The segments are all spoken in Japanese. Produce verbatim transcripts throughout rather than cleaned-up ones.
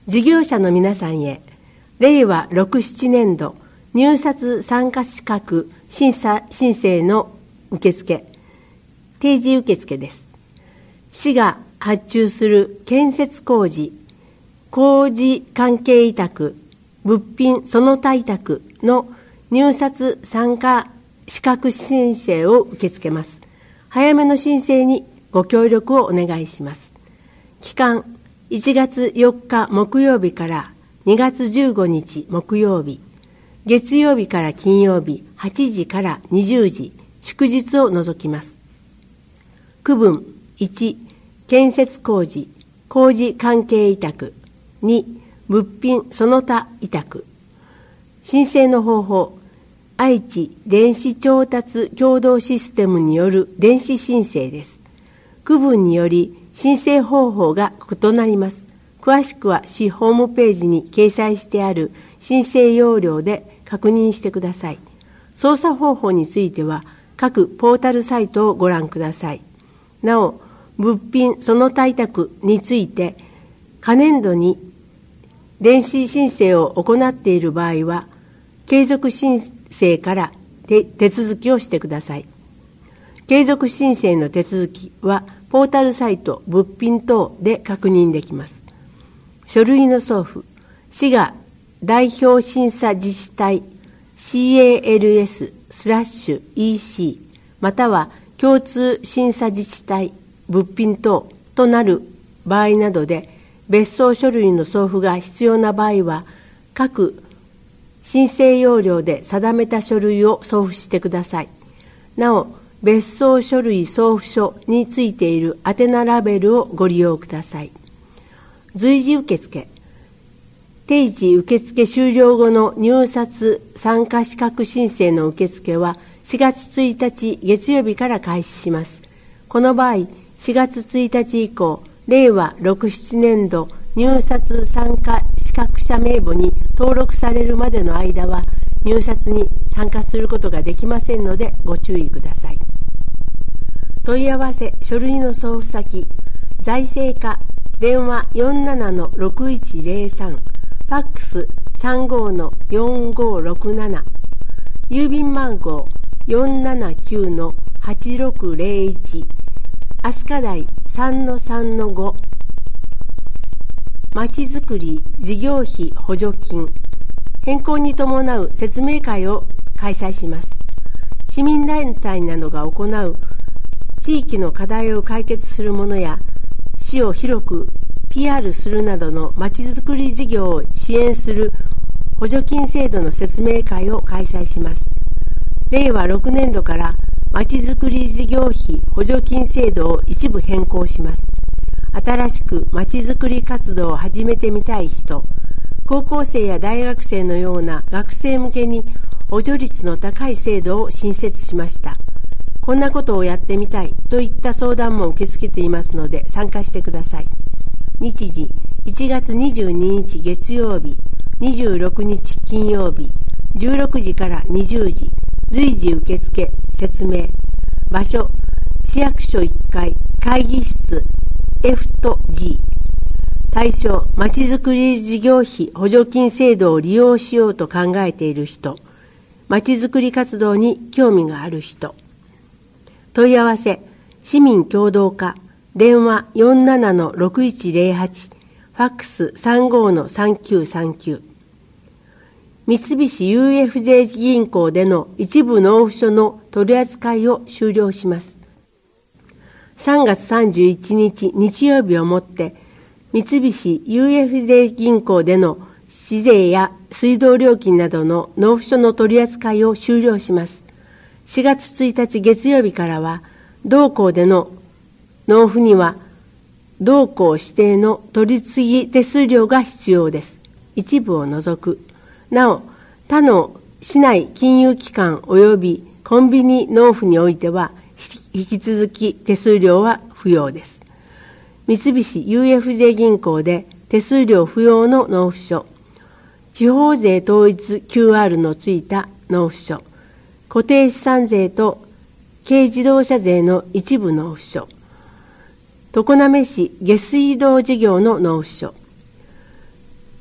事業者の皆さんへ、れいわろく、ななねんど入札参加資格審査申請の受付、定時受付です。市が発注する建設工事、工事関係委託、物品その他委託の入札参加資格申請を受け付けます。早めの申請にご協力をお願いします。期間いちがつよっか木曜日からにがつじゅうごにち木曜日、月曜日から金曜日はちじからにじゅうじ、祝日を除きます。区分いち、建設工事、工事関係委託。に、物品その他委託。申請の方法、愛知電子調達共同システムによる電子申請です。区分により申請方法が異なります。詳しくは市ホームページに掲載してある申請要領で確認してください。操作方法については各ポータルサイトをご覧ください。なお、物品その他委託について、可年度に電子申請を行っている場合は、継続申請から手続きをしてください。継続申請の手続きは、ポータルサイト、物品等で確認できます。書類の送付、市が代表審査自治体 シーエーエルエス スラッシュ イーシー または共通審査自治体物品等となる場合などで別送書類の送付が必要な場合は各申請要領で定めた書類を送付してください。なお、別送書類送付書についている宛名ラベルをご利用ください。随時受付、定時受付終了後の入札参加資格申請の受付はしがつついたち月曜日から開始します。この場合、しがつついたち以降、れいわろく、ななねんど入札参加資格者名簿に登録されるまでの間は入札に参加することができませんのでご注意ください。問い合わせ書類の送付先、財政課電話 よんななのろくいちぜろさん、ファックス さんごのよんごろくなな、郵便番号 よんななきゅうのはちろくぜろいち、飛鳥台 さんのさんのご、まちづくり事業費補助金、変更に伴う説明会を開催します。市民団体などが行う地域の課題を解決するものや、市を広く ピーアール するなどのまちづくり事業を支援する補助金制度の説明会を開催します。れいわろくねんどからまちづくり事業費補助金制度を一部変更します。新しくまちづくり活動を始めてみたい人、高校生や大学生のような学生向けに補助率の高い制度を新設しました。こんなことをやってみたいといった相談も受け付けていますので参加してください。日時いちがつにじゅうににち月曜日、にじゅうろくにち金曜日、じゅうろくじからにじゅうじ、随時受付説明。場所、市役所いっかい会議室 エフ と ジー。対象、まちづくり事業費補助金制度を利用しようと考えている人、まちづくり活動に興味がある人。問い合わせ、市民協働課、電話 よんななのろくいちぜろはち、ファックス さんごのさんきゅうさんきゅう。三菱 ユーエフジェー 銀行での一部納付書の取り扱いを終了します。さんがつさんじゅういちにち日曜日をもって、三菱 ユーエフジェー 銀行での市税や水道料金などの納付書の取り扱いを終了します。しがつついたち月曜日からは、同行での納付には、同行指定の取り次ぎ手数料が必要です。一部を除く。なお、他の市内金融機関及びコンビニ納付においては、引き続き手数料は不要です。三菱 ユーエフジェー 銀行で手数料不要の納付書、地方税統一 キューアール のついた納付書、固定資産税と軽自動車税の一部納付書、常滑市下水道事業の納付書、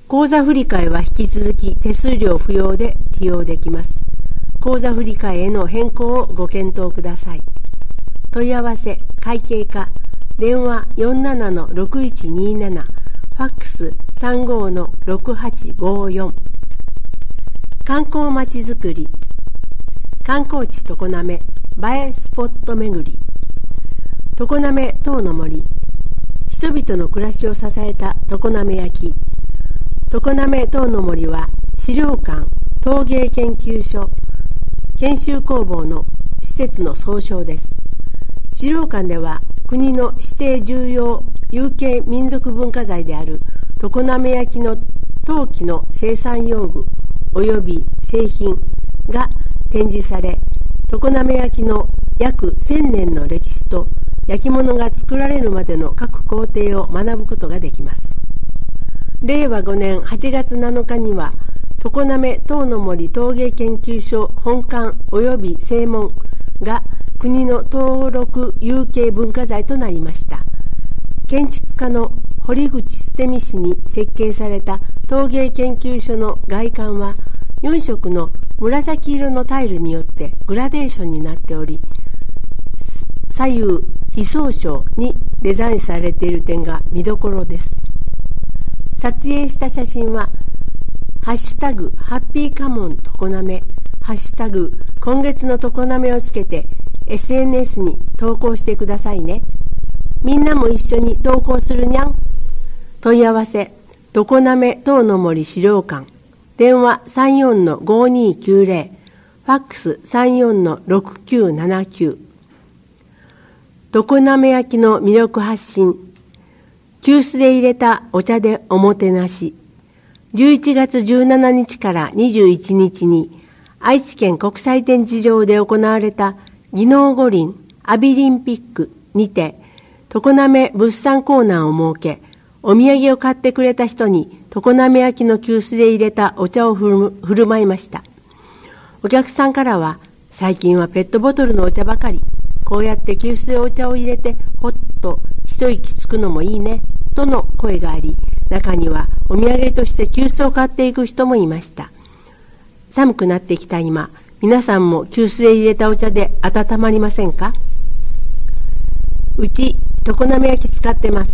口座振替は引き続き手数料不要で利用できます。口座振替への変更をご検討ください。問い合わせ会計課電話 よんななのろくいちになな ファックス さんごのろくはちごよん。観光まちづくり観光地常滑映えスポット巡り常滑塔の森人々の暮らしを支えた常滑焼常滑塔の森は資料館陶芸研究所研修工房の施設の総称です。資料館では国の指定重要有形民族文化財である常滑焼の陶器の生産用具及び製品が展示され、常滑焼の約せんねんの歴史と焼き物が作られるまでの各工程を学ぶことができます。れいわごねんはちがつなのかには常滑塔の森陶芸研究所本館及び正門が国の登録有形文化財となりました。建築家の堀口捨美氏に設計された陶芸研究所の外観はよんしょくの紫色のタイルによってグラデーションになっており、左右非相称にデザインされている点が見どころです。撮影した写真はハッシュタグハッピーカモン常滑ハッシュタグ今月の常滑をつけて エスエヌエス に投稿してくださいね。みんなも一緒に投稿するにゃん。問い合わせ常滑塔の森資料館電話 さんよんのごにきゅうぜろ ファックス さんよんのろくきゅうななきゅう。常滑焼の魅力発信急須で入れたお茶でおもてなしじゅういちがつじゅうしちにちからにじゅういちにちに愛知県国際展示場で行われた技能五輪アビリンピックにて常滑物産コーナーを設け、お土産を買ってくれた人に常滑焼の急須で入れたお茶を振る、振る舞いました。お客さんからは最近はペットボトルのお茶ばかり、こうやって急須でお茶を入れてほっと一息つくのもいいねとの声があり、中にはお土産として急須を買っていく人もいました。寒くなってきた今、皆さんも急須で入れたお茶で温まりませんか？うち常滑焼使ってます。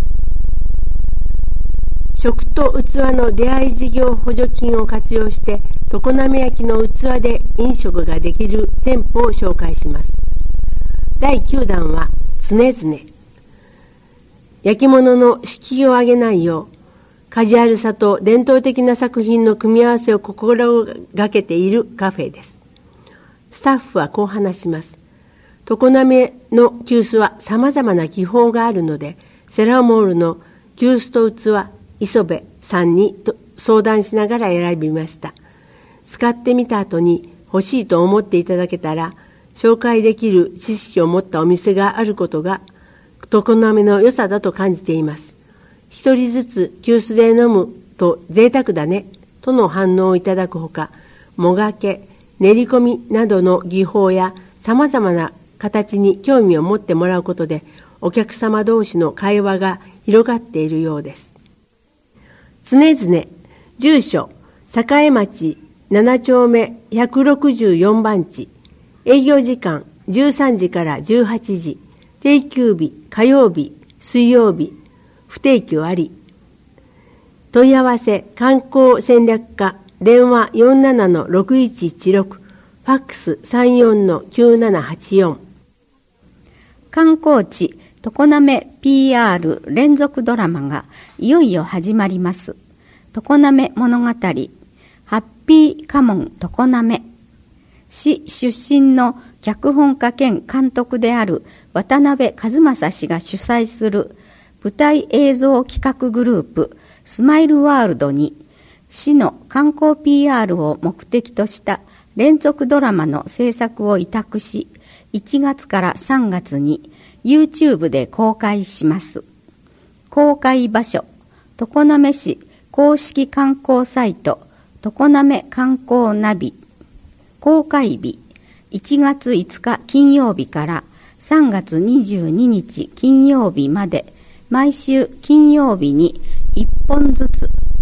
食と器の出会い事業補助金を活用して常滑焼の器で飲食ができる店舗を紹介します。だいきゅうだんは常々焼き物の敷居を上げないようカジュアルさと伝統的な作品の組み合わせを心がけているカフェです。スタッフはこう話します。常滑の急須は様々な技法があるので、セラモールの急須と器、磯部さんに相談しながら選びました。使ってみた後に欲しいと思っていただけたら、紹介できる知識を持ったお店があることが、常滑の良さだと感じています。一人ずつ急須で飲むと贅沢だね、との反応をいただくほか、もがけ、練り込みなどの技法や様々な形に興味を持ってもらうことで、お客様同士の会話が広がっているようです。常々、住所、栄町ななちょうめひゃくろくじゅうよんばんち、営業時間じゅうさんじからじゅうはちじ、定休日、火曜日、水曜日、不定休あり。問い合わせ、観光戦略課、電話 よんななのろくいちいちろく、ファックス さんよんのきゅうななはちよん。 観光地常滑 ピーアール 連続ドラマがいよいよ始まります。常滑物語、ハッピーカモン常滑。市出身の脚本家兼監督である渡辺和正氏が主催する舞台映像企画グループスマイルワールドに市の観光 ピーアール を目的とした連続ドラマの制作を委託し、いちがつからさんがつに YouTube で公開します。公開場所、常滑市公式観光サイト、常滑観光ナビ。公開日、いちがついつか金曜日からさんがつにじゅうににち金曜日まで、毎週金曜日にいっぽんずつ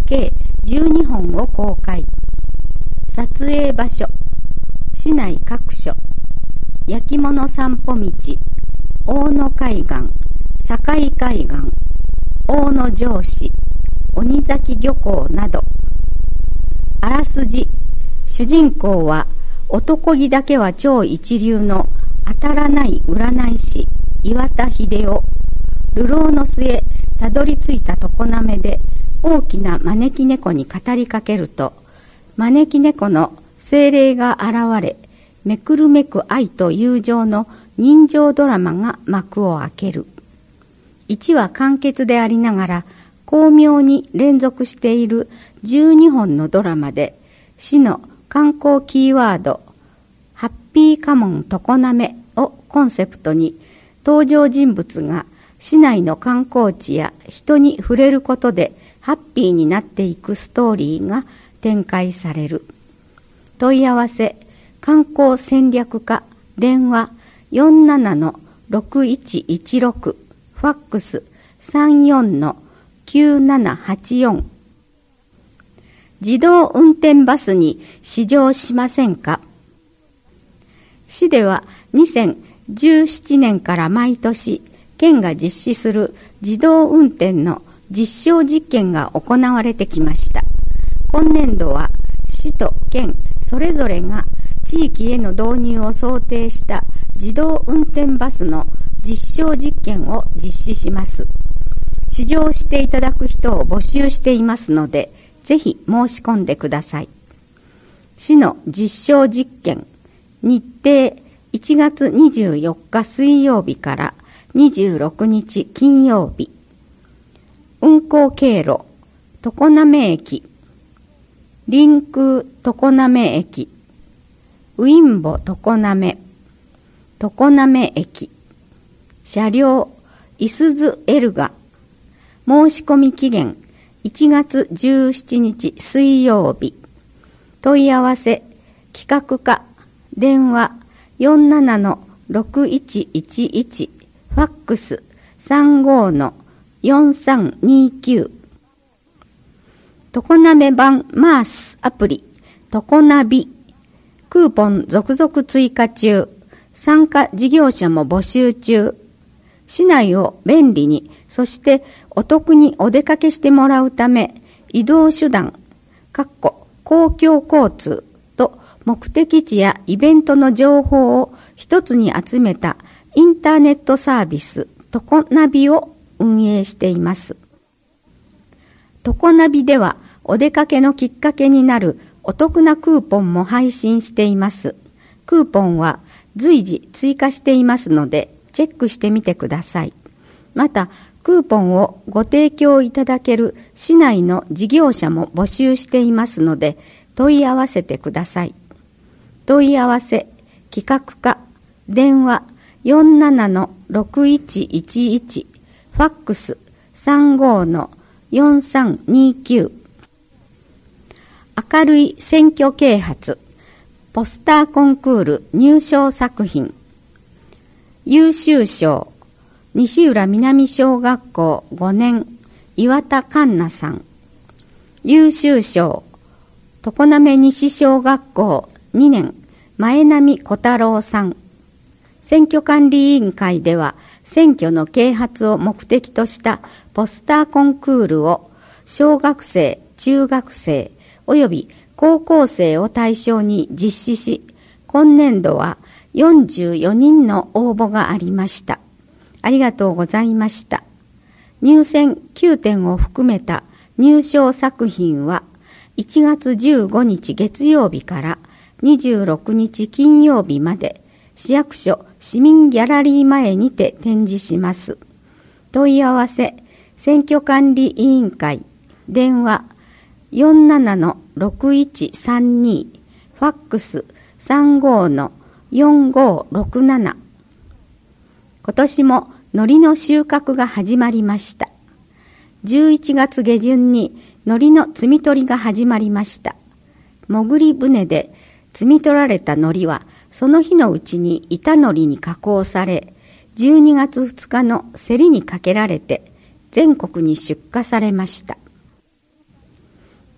計じゅうにほんを公開。撮影場所、市内各所、焼き物散歩道、大野海岸、堺海岸、大野城市、鬼崎漁港など。あらすじ、主人公は男気だけは超一流の当たらない占い師岩田秀夫。流浪の末たどり着いた常滑で大きな招き猫に語りかけると、招き猫の精霊が現れ、めくるめく愛と友情の人情ドラマが幕を開ける。いちわ完結でありながら巧妙に連続しているじゅうにほんのドラマで、市の観光キーワードハッピーカモン常滑をコンセプトに、登場人物が市内の観光地や人に触れることでハッピーになっていくストーリーが展開される。問い合わせ観光戦略課、電話 よんななのろくいちいちろく、ファックス さんよんのきゅうななはちよん。自動運転バスに試乗しませんか？市ではにせんじゅうななねんから毎年県が実施する自動運転の実証実験が行われてきました。今年度は市と県それぞれが地域への導入を想定した自動運転バスの実証実験を実施します。試乗していただく人を募集していますので、ぜひ申し込んでください。市の実証実験、日程いちがつにじゅうよっか水曜日からにじゅうろくにち金曜日。運行経路、常滑駅、臨空常滑駅、ウィンボ常滑、常滑駅、車両、いすゞエルガ、申し込み期限いちがつじゅうしちにち水曜日。問い合わせ、企画課、電話 よんななのろくいちいちいち、ファックス さんごのよんさんにきゅう。常滑版マースアプリ、常ナビ。クーポン続々追加中。参加事業者も募集中。市内を便利に、そしてお得にお出かけしてもらうため、移動手段、かっこ公共交通と目的地やイベントの情報を一つに集めたインターネットサービス、常ナビを運営しています。常ナビではお出かけのきっかけになるお得なクーポンも配信しています。クーポンは随時追加していますので、チェックしてみてください。また、クーポンをご提供いただける市内の事業者も募集していますので、問い合わせてください。問い合わせ、企画課、電話 よんななのろくいちいちいち、ファックス さんごのよんさんにきゅう。明るい選挙啓発、ポスターコンクール入賞作品。優秀賞、西浦南小学校ごねん、岩田環奈さん。優秀賞、常滑西小学校にねん、前波小太郎さん。選挙管理委員会では、選挙の啓発を目的としたポスターコンクールを小学生、中学生および高校生を対象に実施し、今年度はよんじゅうよにんの応募がありました。ありがとうございました。入選きゅうてんを含めた入賞作品はいちがつじゅうごにち月曜日からにじゅうろくにち金曜日まで市役所市民ギャラリー前にて展示します。問い合わせ、選挙管理委員会、電話 よんななのろくいちさんに、ファックス さんごのよんごろくなな。今年も海苔の収穫が始まりました。じゅういちがつげじゅんに海苔の摘み取りが始まりました。潜り船で摘み取られた海苔はその日のうちに板海苔に加工され、じゅうにがつふつかの競りにかけられて全国に出荷されました。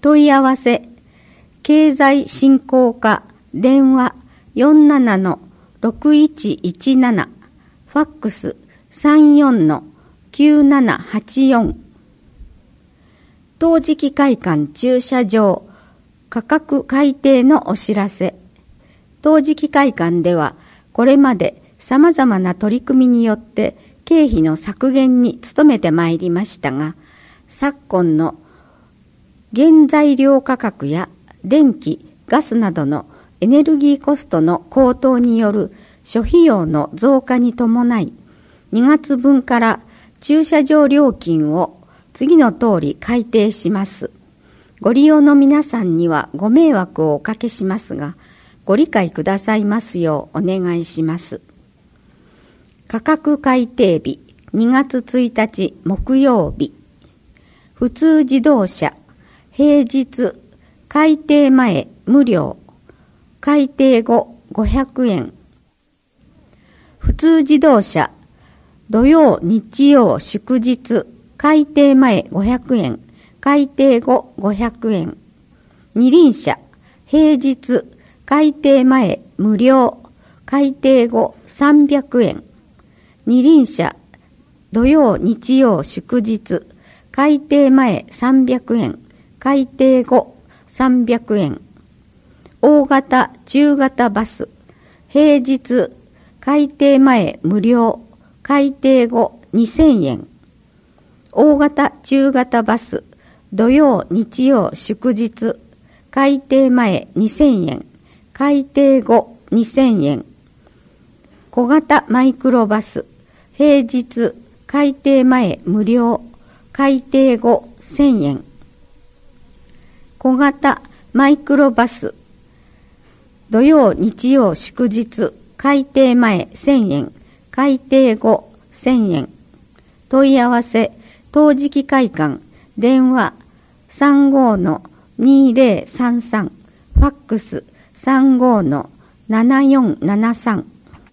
問い合わせ経済振興課電話 よんななのろくいちいちなな ファックス さんよんのきゅうななはちよん。陶磁器会館駐車場価格改定のお知らせ。陶磁器会館ではこれまで様々な取り組みによって経費の削減に努めてまいりましたが、昨今の原材料価格や電気、ガスなどのエネルギーコストの高騰による諸費用の増加に伴い、にがつぶんから駐車場料金を次の通り改定します。ご利用の皆さんにはご迷惑をおかけしますが、ご理解くださいますようお願いします。価格改定日にがつついたち木曜日。普通自動車平日改定前無料、改定後ごひゃくえん。普通自動車土曜日曜祝日改定前ごひゃくえん、改定後ごひゃくえん。二輪車平日改定前無料、改定後さんびゃくえん。二輪車土曜日曜祝日改定前さんびゃくえん、改定後さんびゃくえん。大型中型バス平日改定前無料、改定後にせんえん。大型中型バス土曜日曜祝日改定前にせんえん、改定後にせんえん。小型マイクロバス平日改定前無料、改定後せんえん。小型マイクロバス土曜日曜祝日改定前せんえん、改定後せんえん。問い合わせ陶磁器会館電話 さんごのにぜろさんさん、ファックス さんごのななよんななさん。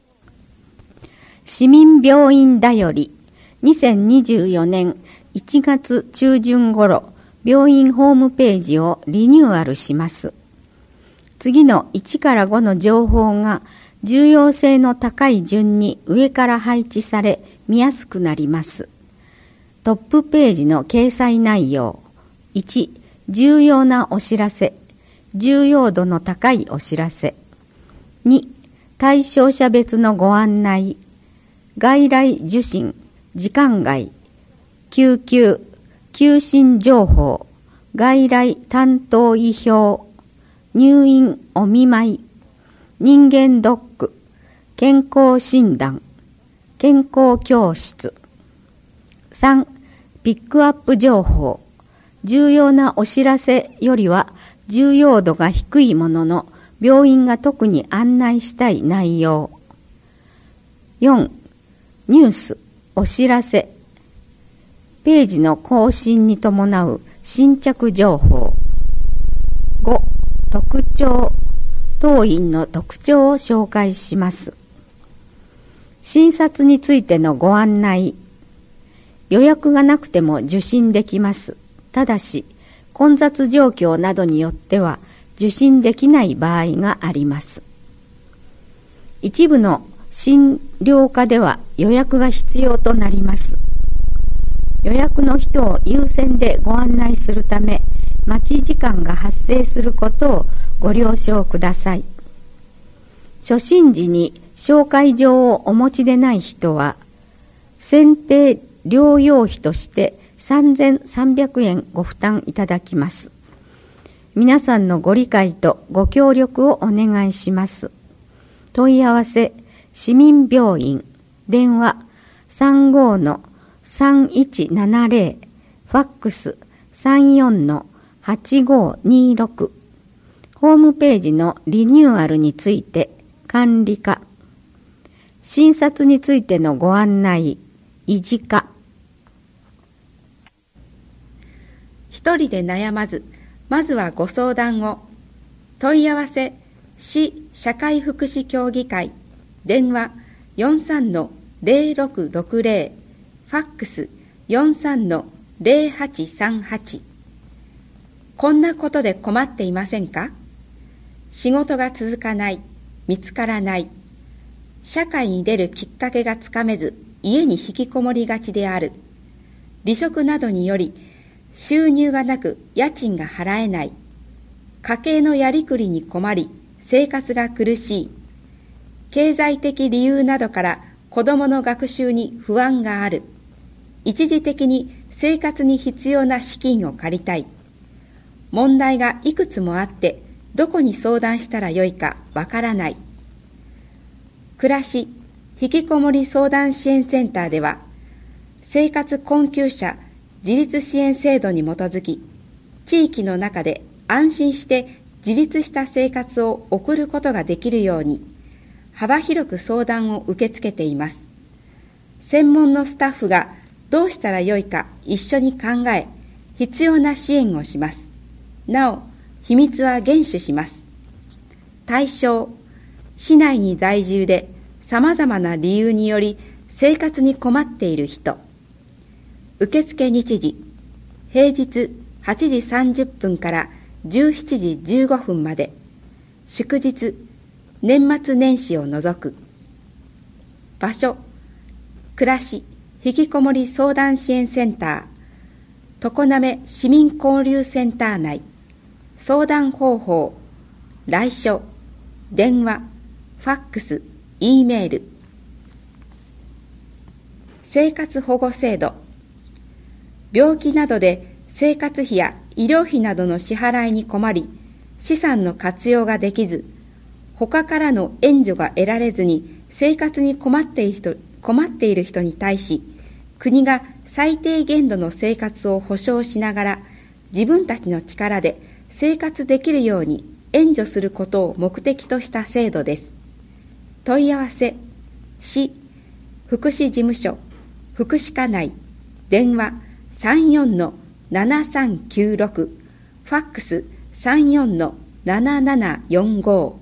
市民病院だよりにせんにじゅうよねんいちがつちゅうじゅん頃病院ホームページをリニューアルします。次のいちからごの情報が重要性の高い順に上から配置され見やすくなります。トップページの掲載内容。いち、重要なお知らせ、重要度の高いお知らせ。に、対象者別のご案内、外来受診、時間外、救急、休診情報、外来担当医表、入院お見舞い、人間ドック、健康診断、健康教室。さん、ピックアップ情報、重要なお知らせよりは重要度が低いものの、病院が特に案内したい内容。よん、ニュース、お知らせ、ページの更新に伴う新着情報。ご、特徴、当院の特徴を紹介します。診察についてのご案内。予約がなくても受診できます。ただし、混雑状況などによっては受診できない場合があります。一部の診療科では予約が必要となります。予約の人を優先でご案内するため、待ち時間が発生することをご了承ください。初診時に紹介状をお持ちでない人は、選定療養費としてさんぜんさんびゃくえんご負担いただきます。皆さんのご理解とご協力をお願いします。問い合わせ、市民病院、電話 さんごのさんいちななぜろ、ファックス さんよんのはちごにろく。ホームページのリニューアルについて管理課。診察についてのご案内、医事課。 一人で悩まず、まずはご相談を。問い合わせ、市社会福祉協議会、電話 よんさんのぜろろくろくぜろ、ファックス よんさんのぜろはちさんはち。 こんなことで困っていませんか？仕事が続かない、見つからない、社会に出るきっかけがつかめず家に引きこもりがちである、離職などにより収入がなく家賃が払えない、家計のやりくりに困り生活が苦しい、経済的理由などから子どもの学習に不安がある、一時的に生活に必要な資金を借りたい、問題がいくつもあってどこに相談したらよいかわからない。暮らし引きこもり相談支援センターでは、生活困窮者自立支援制度に基づき、地域の中で安心して自立した生活を送ることができるように、幅広く相談を受け付けています。専門のスタッフがどうしたらよいか一緒に考え、必要な支援をします。なお、秘密は厳守します。対象、市内に在住で様々な理由により生活に困っている人。受付日時、平日はちじさんじゅっぷんからじゅうしちじじゅうごふんまで、祝日、年末年始を除く。場所、暮らし引きこもり相談支援センター、常滑市民交流センター内。相談方法、来所、電話、ファックス、Eメール。生活保護制度。病気などで生活費や医療費などの支払いに困り、資産の活用ができず、他からの援助が得られずに生活に困っている人、困っている人に対し、国が最低限度の生活を保障しながら、自分たちの力で生活できるように援助することを目的とした制度です。問い合わせ、市、福祉事務所、福祉課内、電話 さんよんのななさんきゅうろく、ファックス さんよんのななななよんご。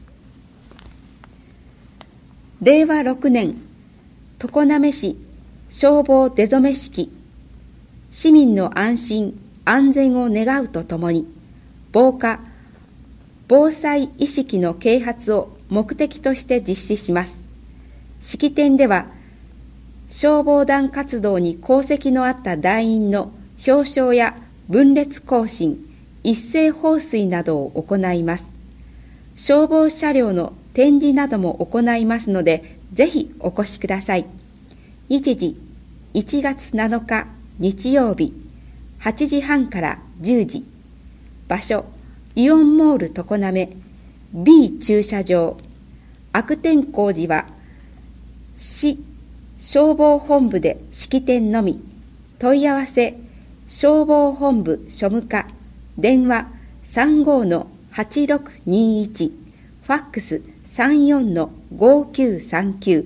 れいわろくねん、常滑市消防出初め式。市民の安心・安全を願うとともに、防火・防災意識の啓発を目的として実施します。式典では、消防団活動に功績のあった団員の表彰や分列行進、一斉放水などを行います。消防車両の展示なども行いますので、ぜひお越しください。日時、いちがつなのか日曜日、はちじはんからじゅうじ。場所、イオンモール常滑 B 駐車場。悪天候時は、市消防本部で式典のみ。問い合わせ、消防本部庶務課、電話 さんごのはちろくにいち、ファックス さんよんのごきゅうさんきゅう。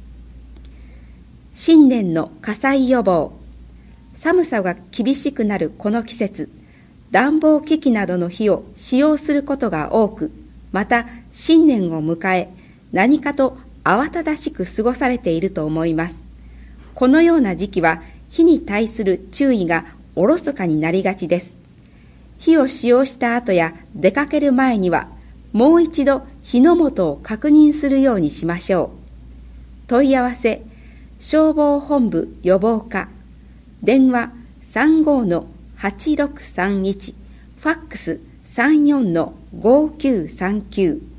新年の火災予防。寒さが厳しくなるこの季節、暖房機器などの火を使用することが多く、また新年を迎え、何かと慌ただしく過ごされていると思います。このような時期は火に対する注意がおろそかになりがちです。火を使用した後や出かける前には、もう一度火の元を確認するようにしましょう。問い合わせ、消防本部予防課、電話 さんごのはちろくさんいち、ファックス さんよんのごきゅうさんきゅう。